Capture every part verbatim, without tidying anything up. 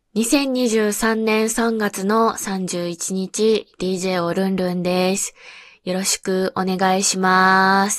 にせんにじゅうさんねんさんがつのさんじゅういちにち、ディージェー おるんるんです。よろしくお願いします。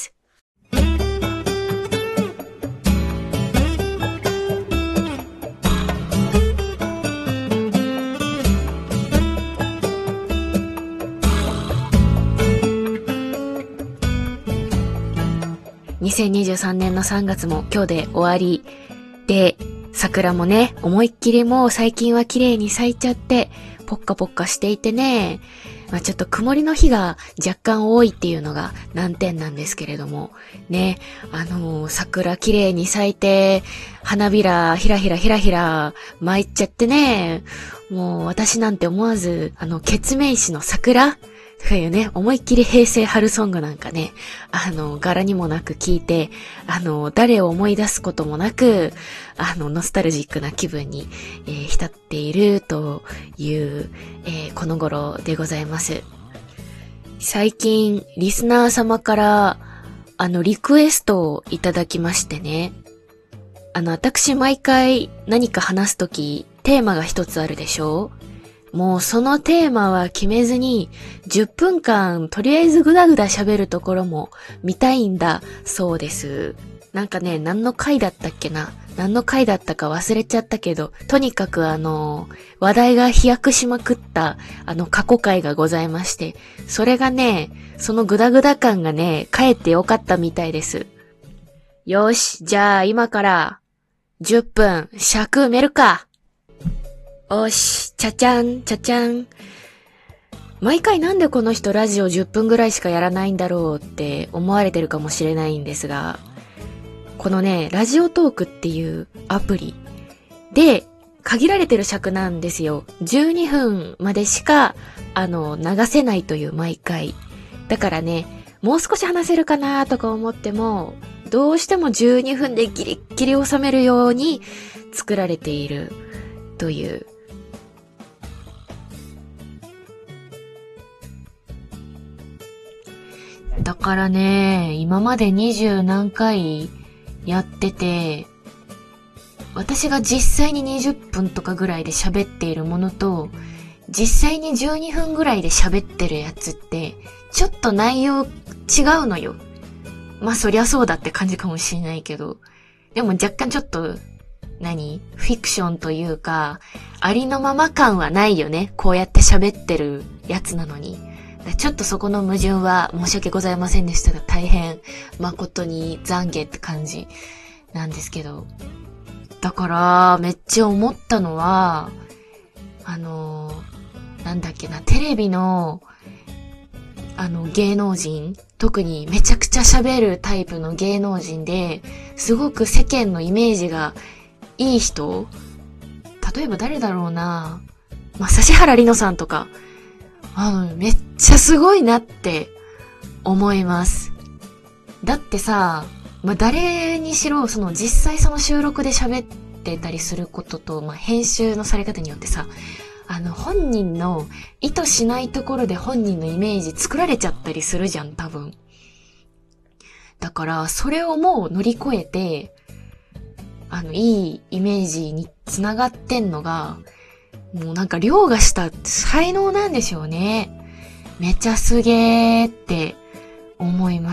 にせんにじゅうさんねんのさんがつも今日で終わりで、桜もね、思いっきりもう最近は綺麗に咲いちゃって、ポッカポッカしていてね、まあちょっと曇りの日が若干多いっていうのが難点なんですけれども、ね、あのー、桜綺麗に咲いて、花びらひらひらひらひら舞っちゃってね、もう私なんて思わず、あの、ケツメイシの桜とかいうね、思いっきり平成春ソングなんかね、あの、柄にもなく聞いて、あの、誰を思い出すこともなく、あの、ノスタルジックな気分に、えー、浸っているという、えー、この頃でございます。最近、リスナー様から、あの、リクエストをいただきましてね。あの、私毎回何か話すとき、テーマが一つあるでしょ？もうそのテーマは決めずに、じゅっぷんかんとりあえずぐだぐだ喋るところも見たいんだそうです。なんかね、何の回だったっけな、何の回だったか忘れちゃったけど、とにかくあの、話題が飛躍しまくったあの過去回がございまして、それがね、そのぐだぐだ感がね、かえってよかったみたいです。よし、じゃあ今からじゅっぷん尺埋めるか。おし、ちゃちゃん、ちゃちゃん。毎回なんでこの人ラジオじゅっぷんぐらいしかやらないんだろうって思われてるかもしれないんですが、このね、ラジオトークっていうアプリで限られてる尺なんですよ。じゅうにふんまでしか、あの、流せないという毎回。だからね、もう少し話せるかなとか思っても、どうしてもじゅうにふんでギリッギリ収めるように作られているという。だからね、今まで二十何回やってて、私が実際ににじゅっぷんとかぐらいで喋っているものと、実際にじゅうにふんぐらいで喋ってるやつって、ちょっと内容違うのよ。まあそりゃそうだって感じかもしれないけど、でも若干ちょっと、何？フィクションというか、ありのまま感はないよね。こうやって喋ってるやつなのに。ちょっとそこの矛盾は申し訳ございませんでしたが、大変誠に懺悔って感じなんですけど。だから、めっちゃ思ったのは、あの、なんだっけな、テレビの、あの、芸能人、特にめちゃくちゃ喋るタイプの芸能人で、すごく世間のイメージがいい人？例えば誰だろうな、まあ、指原莉乃さんとか、あの、めっちゃすごいなって思います。だってさ、まあ、誰にしろ、その実際その収録で喋ってたりすることと、まあ、編集のされ方によってさ、あの、本人の意図しないところで本人のイメージ作られちゃったりするじゃん、多分。だから、それをもう乗り越えて、あの、いいイメージにつながってんのが、もうなんか凌駕した才能なんでしょうね。めちゃすげーって思います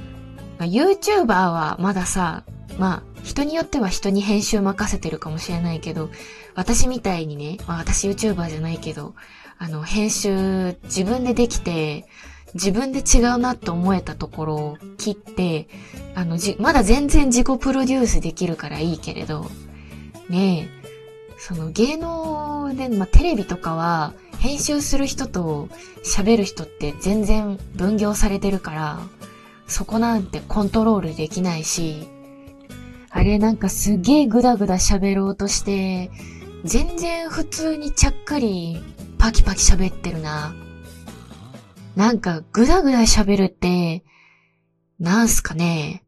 。YouTuber はまださ、まあ人によっては人に編集任せてるかもしれないけど、私みたいにね、まあ私 YouTuber じゃないけど、あの編集自分でできて、自分で違うなと思えたところを切って、あのじ、まだ全然自己プロデュースできるからいいけれど、ねえ、その芸能で、まあ、テレビとかは編集する人と喋る人って全然分業されてるから、そこなんてコントロールできないし、あれなんかすげえグダグダ喋ろうとして、全然普通にちゃっかりパキパキ喋ってるな。なんかグダグダ喋るって、なんすかね。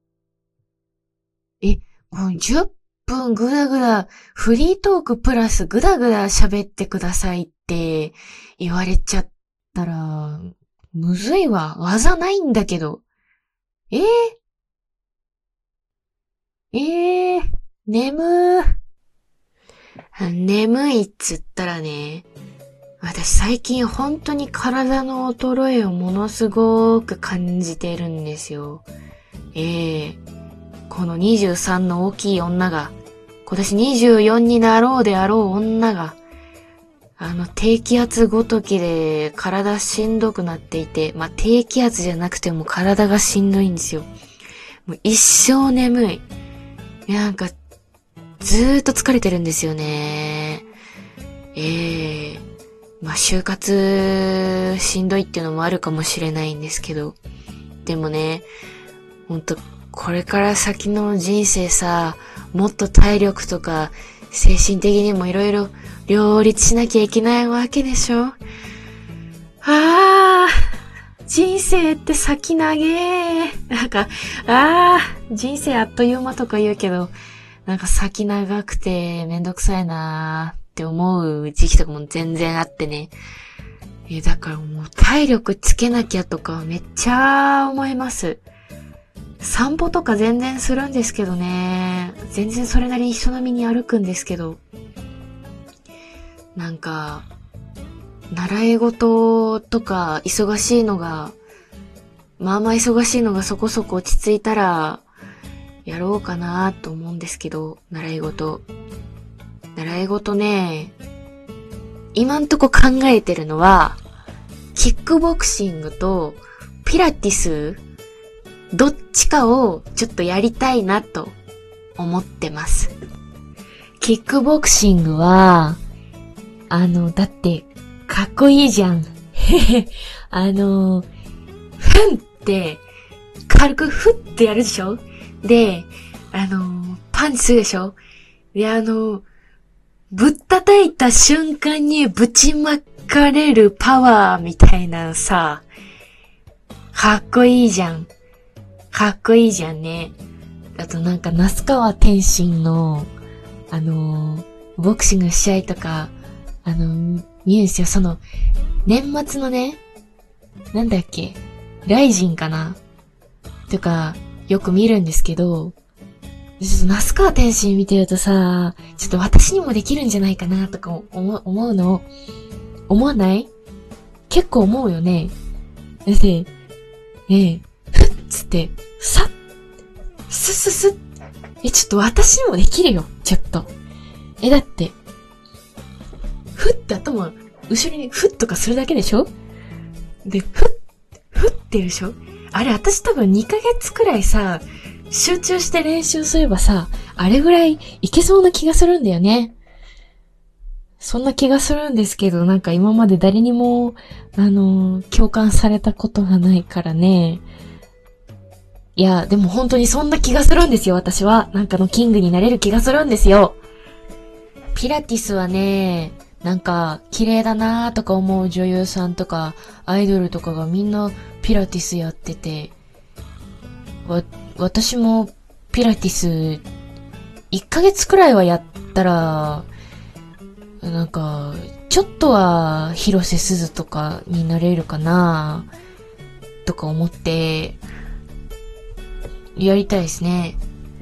え、もうじゅっぷんぐだぐだ、フリートークプラスぐだぐだ喋ってくださいって言われちゃったら、むずいわ。技ないんだけど。えー、えー、眠ー。 眠いっつったらね、私最近本当に体の衰えをものすごく感じてるんですよ。ええこのにじゅうさんの大きい女が、今年にじゅうよんになろうであろう女が、あの低気圧ごときで体しんどくなっていて、まあ、低気圧じゃなくても体がしんどいんですよ。もう一生眠い。いやなんか、ずーっと疲れてるんですよね。ええまあ、就活しんどいっていうのもあるかもしれないんですけど、でもね、ほんと、これから先の人生さ、もっと体力とか、精神的にもいろいろ両立しなきゃいけないわけでしょ。あー、人生って先長え。なんか、あー、人生あっという間とか言うけど、なんか先長くてめんどくさいなーって思う時期とかも全然あってね。え、だからもう体力つけなきゃとかめっちゃ思います。散歩とか全然するんですけどね。全然それなりに人並みに歩くんですけど。なんか、習い事とか忙しいのが、まあまあ忙しいのがそこそこ落ち着いたら、やろうかなと思うんですけど、習い事。習い事ね、今んとこ考えてるのは、キックボクシングとピラティス、どっちかをちょっとやりたいなと思ってます。キックボクシングは、あの、だって、かっこいいじゃん。あの、ふんって、軽くふってやるでしょ？で、あの、パンチするでしょ？で、あの、ぶったたいた瞬間にぶちまかれるパワーみたいなさ、かっこいいじゃん。かっこいいじゃんね。あとなんか、那須川天心の、あの、ボクシングの試合とか、あの、見るんですよ。その、年末のね、なんだっけ、ライジンかなとか、よく見るんですけど、ちょっと那須川天心見てるとさ、ちょっと私にもできるんじゃないかなとか思う、思うの。思わない？結構思うよね。だって、ねえ、ふっつって、さっ、すすすえ、ちょっと私にもできるよ、ちょっと。え、だって、ふって頭、後ろにふっとかするだけでしょ？で、ふっ、ふってるでしょ？あれ、私多分にかげつくらいさ、集中して練習すればさ、あれぐらいいけそうな気がするんだよね。そんな気がするんですけど、なんか今まで誰にも、あの、共感されたことがないからね。いや、でも本当にそんな気がするんですよ、私は。なんかのキングになれる気がするんですよ。ピラティスはね、なんか綺麗だなーとか思う女優さんとか、アイドルとかがみんなピラティスやってて、わ、私もピラティスいっかげつくらいはやったら、なんか、ちょっとは広瀬すずとかになれるかなとか思って、やりたいですね。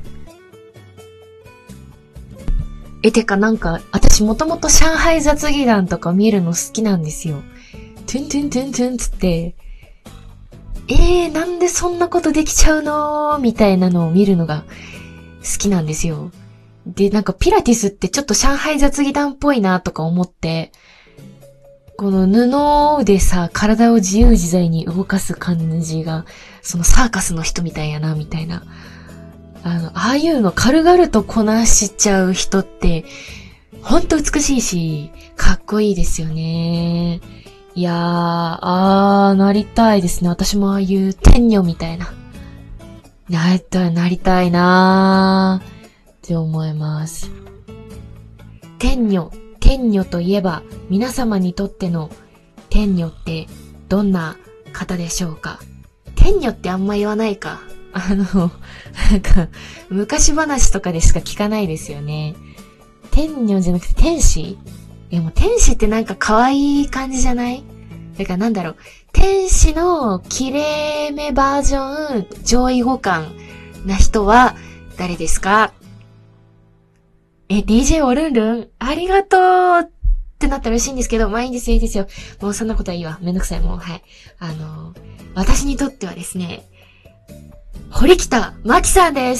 え、てかなんか、私もともと上海雑技団とか見るの好きなんですよ。トゥントゥントゥントゥンつって、えー、なんでそんなことできちゃうのみたいなのを見るのが好きなんですよ。で、なんかピラティスってちょっと上海雑技団っぽいなとか思って、この布でさ、体を自由自在に動かす感じが、そのサーカスの人みたいやな、みたいな。あの、ああいうの軽々とこなしちゃう人って、ほんと美しいし、かっこいいですよね。いやー、あー、なりたいですね。私もああいう天女みたいな。なりたい、なりたいなーって思います。天女、天女といえば、皆様にとっての天女ってどんな方でしょうか？天女ってあんま言わないか。あの、なんか、昔話とかでしか聞かないですよね。天女じゃなくて天使？でも天使ってなんか可愛い感じじゃない？だからなんだろう。天使の綺麗めバージョン上位互換な人は誰ですか？ええ、ディージェー おるんるんありがとうってなったら嬉しいんですけど、まあいいんですよ、いいですよ。もうそんなことはいいわ。めんどくさい、もう。はい。あのー、私にとってはですね、堀北真希さんです。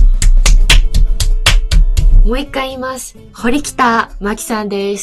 もう一回言います。堀北真希さんです。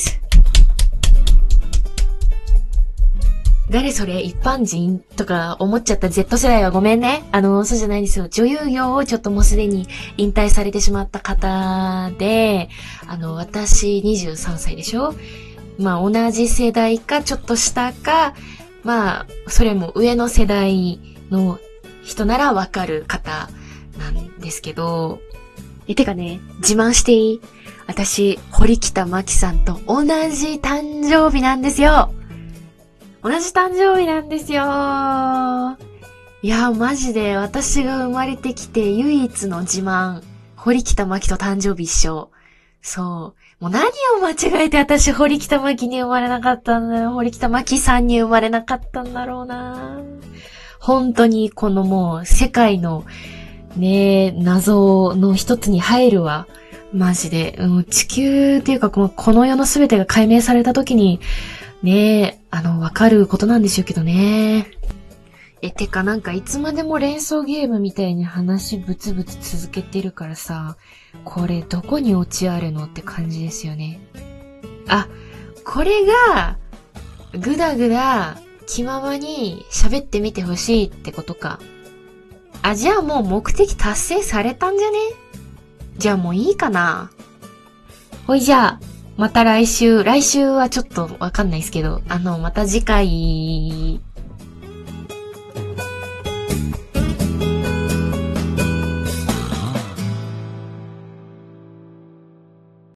誰それ一般人とか思っちゃった Z 世代はごめんね。あの、そうじゃないんですよ。女優業をちょっともうすでに引退されてしまった方で、あの、私にじゅうさんさいでしょ？まあ、同じ世代かちょっと下か、まあ、それも上の世代の人ならわかる方なんですけど、え、てかね、自慢していい？私、堀北真希さんと同じ誕生日なんですよ。同じ誕生日なんですよ。いや、マジで私が生まれてきて唯一の自慢。堀北真希と誕生日一緒。そう。もう何を間違えて私堀北真希に生まれなかったんだよ。堀北真希さんに生まれなかったんだろうな。本当にこのもう世界のね、謎の一つに入るわ。マジで。うん、地球っていうか、この世の全てが解明された時に、ね、あの、わかることなんでしょうけどね。え、てかなんかいつまでも連想ゲームみたいに話ブツブツ続けてるからさ、これどこにオチあるのって感じですよね。あ、これが、ぐだぐだ気ままに喋ってみてほしいってことか。あ、じゃあもう目的達成されたんじゃね？じゃあもういいかな。ほいじゃあ、また来週、来週はちょっとわかんないですけど、あの、また次回、